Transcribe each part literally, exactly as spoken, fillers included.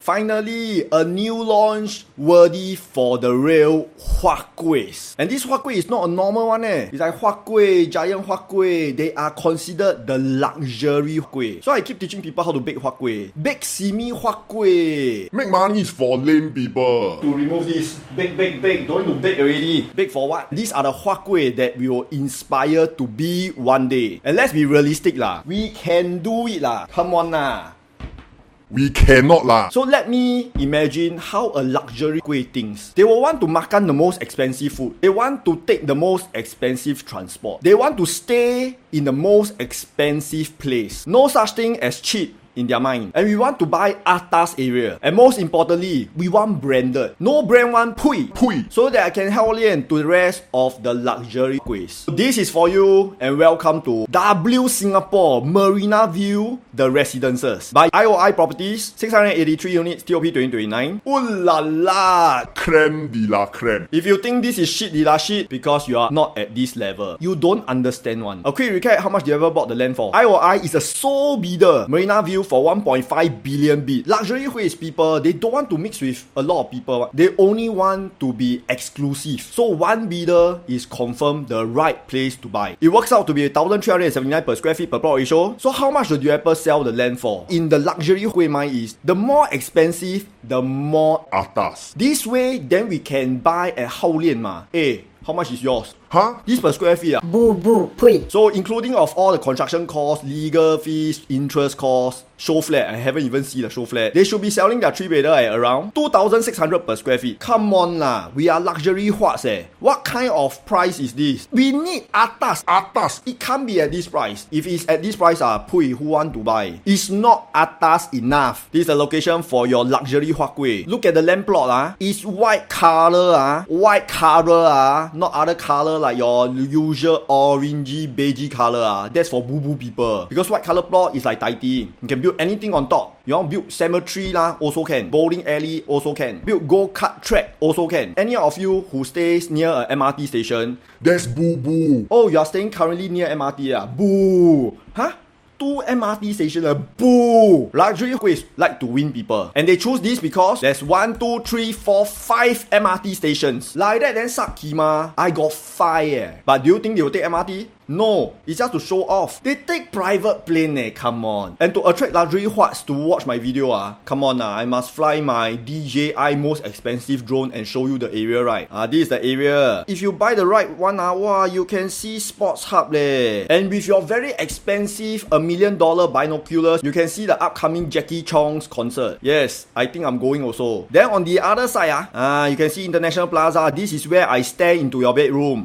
Finally, a new launch worthy for the real Huat Kuehs. And this Huat Kueh is not a normal one eh. It's like Huat Kueh, Giant Huat Kueh. They are considered the luxury kueh. So I keep teaching people how to bake Huat Kueh. Bake simi Huat Kueh. Make money is for lame people. To remove this, bake, bake, bake. Don't need to bake already. Bake for what? These are the Huat Kueh that we will inspire to be one day. And let's be realistic lah. We can do it lah. Come on lah. We cannot lah. So let me imagine how a luxury kueh thinks. They will want to makan the most expensive food. They want to take the most expensive transport. They want to stay in the most expensive place. No such thing as cheap in their mind. And we want to buy atas area. And most importantly, we want branded. No brand one pui. Pui. So that I can help in to the rest of the luxury kuehs. So this is for you and welcome to W Singapore Marina View The Residences by I O I Properties, six hundred eighty-three units, T O P twenty twenty-nine. Ooh la la! Creme de la creme. If you think this is shit de la shit because you are not at this level, you don't understand one. A quick recap, how much you ever bought the land for? I O I is a sole bidder. Marina View for one point five billion bid. Luxury kuehs people, they don't want to mix with a lot of people. They only want to be exclusive. So one bidder is confirmed the right place to buy. It works out to be one thousand three hundred seventy-nine per square feet per plot ratio. So how much do developers sell the land for? In the luxury kueh mind is, the more expensive, the more atas. This way, then we can buy at Hao Lian ma. Eh, how much is yours? Huh? This per square feet ah. Boo boo pui. So including of all the construction costs, legal fees, interest costs, show flat, I haven't even seen the show flat. They should be selling their three bedder at around two thousand six hundred per square feet. Come on lah, we are luxury huats eh. What kind of price is this? We need atas. Atas. It can't be at this price. If it's at this price ah, pui, who want to buy? It's not atas enough. This is the location for your luxury Huat Kueh. Look at the land plot ah. It's white color ah. White color ah. Not other color like your usual orangey beigey color ah. That's for boo boo people. Because white color plot is like tidy. You can build anything on top. You want to build cemetery lah, also can. Bowling alley also can. Build go-kart track also can. Any of you who stays near a M R T station, that's boo boo. Oh, you are staying currently near M R T ah. Boo. Huh? Two M R T stations, uh, boo! Luxury kuehs like to win people. And they choose this because there's one, two, three, four, five M R T stations. Like that then suck kima. I got five eh. But do you think they will take M R T? No, it's just to show off. They take private plane eh, come on. And to attract luxury huats to watch my video ah, come on ah, I must fly my D J I most expensive drone and show you the area right. Ah, this is the area. If you buy the right one ah, wow, you can see Sports Hub leh. And with your very expensive a million dollar binoculars, you can see the upcoming Jackie Chong's concert. Yes, I think I'm going also. Then on the other side ah, ah you can see International Plaza. This is where I stare into your bedroom.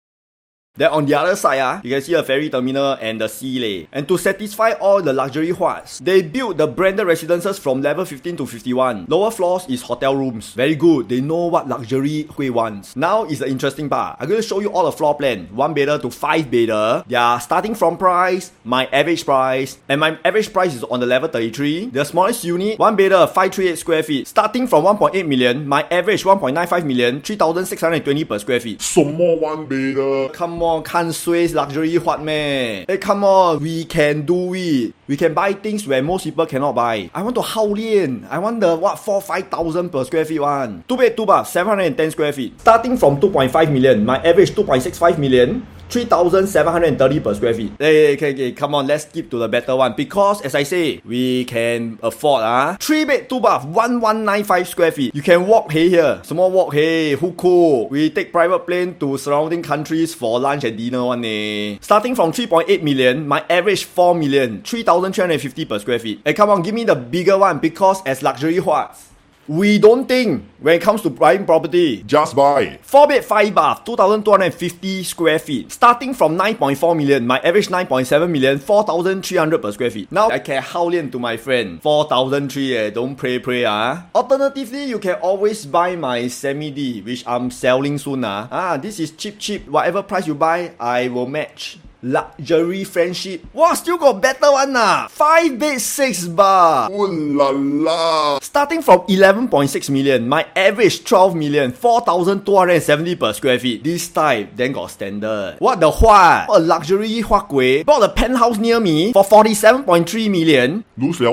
Then on the other side, ah, you can see a ferry terminal and the sea lay. And to satisfy all the luxury huats, they built the branded residences from level fifteen to fifty-one. Lower floors is hotel rooms. Very good. They know what luxury kueh wants. Now is the interesting part. I'm going to show you all the floor plan. One bedder to five bedder. They are starting from price, my average price. And my average price is on the level thirty-three. The smallest unit, one bedder, five hundred thirty-eight square feet. Starting from one point eight million. My average one point nine five million. three thousand six hundred twenty per square feet. Some more one bedder. Come on. Come on, can't sway luxury huat meh? Hey, come on, we can do it. We can buy things where most people cannot buy. I want to Hao Lian. I want the what four five thousand per square feet one. Two bed, two bath, seven hundred and ten square feet. Starting from two point five million. My average two point six five million. three thousand seven hundred thirty per square feet. Hey, okay, okay, come on, let's skip to the better one. Because as I say, we can afford ah. Three bed, two bath, one one nine five square feet. You can walk hey here. Small walk hey, who cool? We take private plane to surrounding countries for lunch and dinner one eh. Starting from three point eight million, my average four million, three thousand three hundred fifty per square feet. Hey, come on, give me the bigger one because as luxury huats, we don't think when it comes to buying property. Just buy. four bed, five bath, two thousand two hundred fifty square feet. Starting from nine point four million, my average nine point seven million, four thousand three hundred per square feet. Now I can Hao Lian to my friend. four thousand three eh, don't pray pray ah. Alternatively, you can always buy my semi-D, which I'm selling soon ah. Ah, this is cheap cheap. Whatever price you buy, I will match. Luxury friendship. Wow, still got better one nah. five bed, six bar. Ooh la la. Starting from eleven point six million, my average twelve million, four thousand two hundred seventy per square feet. This type then got standard. What the what? A luxury Huat Kueh. Bought a penthouse near me for forty-seven point three million. Lose liao lor.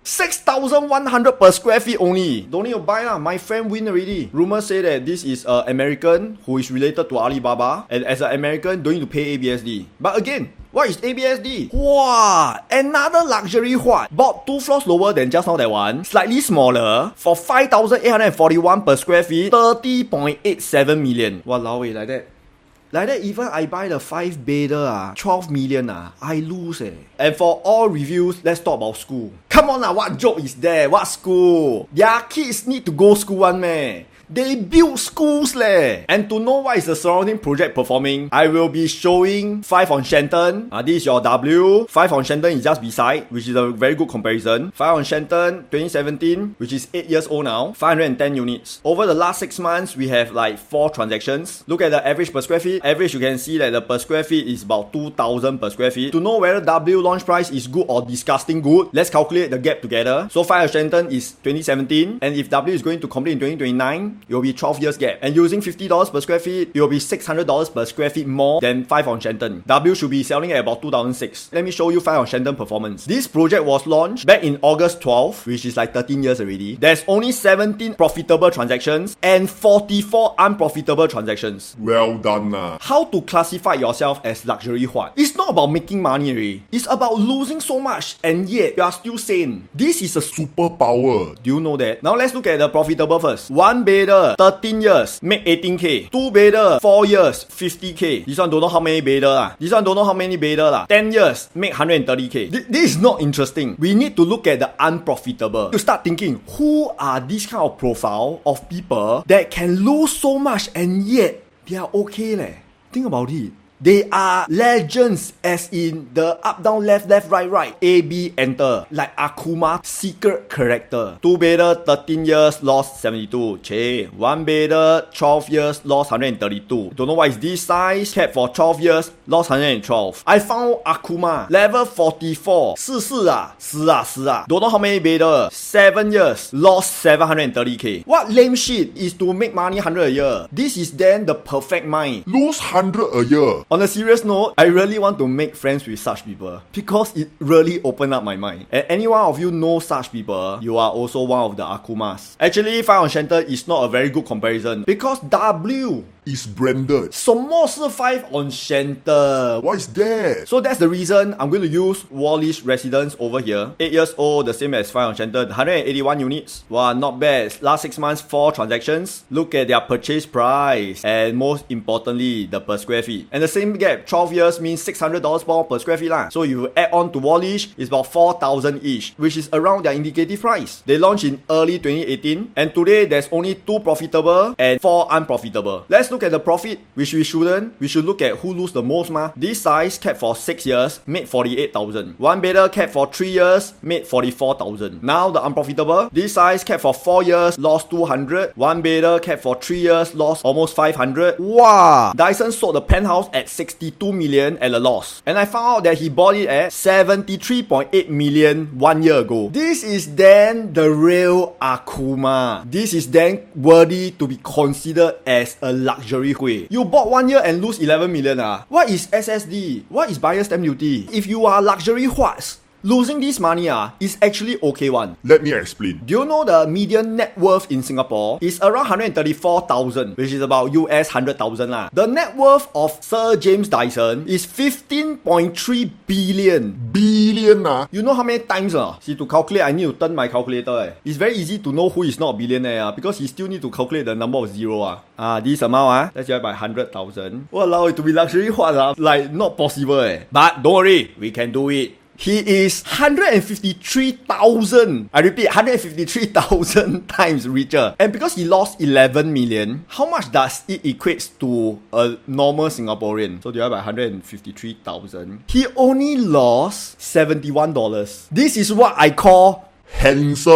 six thousand one hundred per square feet only. Don't need to buy lah. My friend win already. Rumors say that this is an American who is related to Alibaba, and as an American, don't need to pay A B S D. But again, what is A B S D? Wow, another luxury what? Bought two floors lower than just now that one, slightly smaller, for five thousand eight hundred forty-one per square feet, thirty point eight seven million. Walao eh, like that. Like that, even I buy the five bedder, ah, twelve million, ah, I lose eh. And for all reviews, let's talk about school. Come on, ah, what joke is there? What school? Their kids need to go school one meh? They build schools leh. And to know what is the surrounding project performing, I will be showing five on Shenton. Uh, this is your W. five on Shenton is just beside, which is a very good comparison. five on Shenton twenty seventeen, which is eight years old now. five hundred ten units. Over the last six months, we have like four transactions. Look at the average per square feet. Average, you can see that the per square feet is about two thousand per square feet. To know whether W launch price is good or disgusting good, let's calculate the gap together. So five on Shenton is twenty seventeen. And if W is going to complete in twenty twenty-nine, it will be twelve years gap. And using fifty dollars per square feet, it will be six hundred dollars per square feet more than five on Shenton. W should be selling at about two thousand six. Let me show you five on Shenton performance. This project was launched back in August twelfth, which is like thirteen years already. There's only seventeen profitable transactions and forty-four unprofitable transactions. Well done lah. How to classify yourself as luxury what? It's not about making money already. It's about losing so much and yet you are still sane. This is a Superpower. Do you know that? Now let's look at the profitable first. One bedder, thirteen years, make eighteen K. Two bedder, four years, fifty K. This one don't know how many bedder lah. This one don't know how many bedder lah. ten years, make one hundred thirty K. Th- this is not interesting. We need to look at the unprofitable. You start thinking, who are this kind of profile of people that can lose so much and yet they are okay leh? Think about it. They are legends, as in the up, down, left, left, right, right. A, B, enter. Like Akuma, secret character. Two bedder, thirteen years, lost seventy-two. Che. One bedder, twelve years, lost one hundred thirty-two. Don't know why is this size. Kept for twelve years, lost one hundred twelve. I found Akuma, level forty-four. 四四啊, 死啊, 死啊. Don't know how many bedder. Seven years, lost seven hundred thirty K. What lame shit is to make money one hundred a year? This is then the perfect mind. Lose one hundred a year. On a serious note, I really want to make friends with such people because it really opened up my mind. And any one of you know such people, you are also one of the Akumas. Actually, five on Shenton is not a very good comparison because W is branded. 什么是five on Shenton? What is that? So that's the reason I'm going to use Wallish Residence over here. eight years old, the same as five on Shenton. one hundred eighty-one units. Wow, not bad. Last six months, four transactions. Look at their purchase price. And most importantly, the per square feet. And the same gap, twelve years means six hundred dollars more per square feet lah. So you add on to Wallish, it's about four thousand each, which is around their indicative price. They launched in early twenty eighteen. And today, there's only two profitable and four unprofitable. Let's look at the profit, which we shouldn't. We should look at who lose the most ma. This size kept for six years, made forty-eight thousand. One bedder kept for three years, made forty-four thousand. Now the unprofitable, this size kept for four years, lost two hundred. One bedder kept for three years, lost almost five hundred. Wow! Dyson sold the penthouse at sixty-two million at a loss. And I found out that he bought it at seventy-three point eight million one year ago. This is then the real Akuma. This is then worthy to be considered as a luxury hui. You bought one year and lose eleven million ah. What is S S D? What is buyer stamp duty? If you are luxury huas, losing this money ah is actually okay one. Let me explain. Do you know the median net worth in Singapore is around one hundred thirty-four thousand, which is about U S one hundred thousand lah. The net worth of Sir James Dyson is fifteen point three billion. Billion ah. You know how many times ah? See, to calculate, I need to turn my calculator eh. It's very easy to know who is not a billionaire ah, because he still need to calculate the number of zero ah. Ah, this amount ah, let's divide by one hundred thousand. Walao, to be luxury what ah? Like, not possible eh. But don't worry, we can do it. He is one hundred fifty-three thousand, I repeat, one hundred fifty-three thousand times richer. And because he lost eleven million, how much does it equate to a normal Singaporean? So divide by one hundred fifty-three thousand. He only lost seventy-one dollars. This is what I call handsome.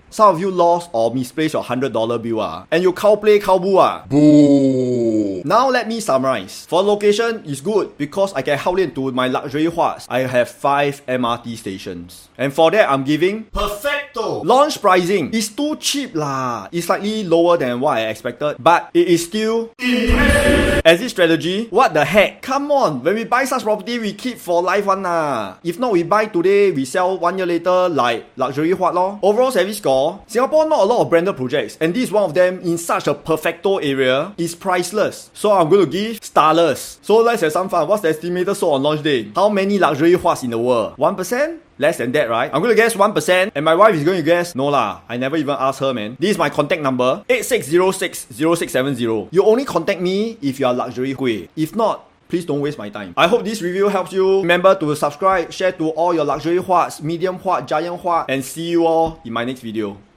some of you lost or misplaced your one hundred dollar bill ah, and you cow play cow boo ah. Boo. Now let me summarize. For location, it's good because I can help into my luxury huas. I have five M R T stations. And for that, I'm giving perfecto. Launch pricing is too cheap lah. It's slightly lower than what I expected, but it is still impressive. Exit strategy, what the heck? Come on, when we buy such property, we keep for life one lah. If not, we buy today, we sell one year later like luxury huat lor. Overall service score, Singapore not a lot of branded projects, and this is one of them in such a perfecto area, is priceless. So I'm going to give starless. So let's have some fun. What's the estimated sold on launch day? How many luxury huats in the world? one percent? Less than that, right? I'm going to guess one percent, and my wife is going to guess, no lah, I never even asked her, man. This is my contact number, eight six zero six zero six seven zero. You only contact me if you are luxury hui. If not, please don't waste my time. I hope this review helps you. Remember to subscribe, share to all your luxury huats, medium huat, giant huat, and see you all in my next video.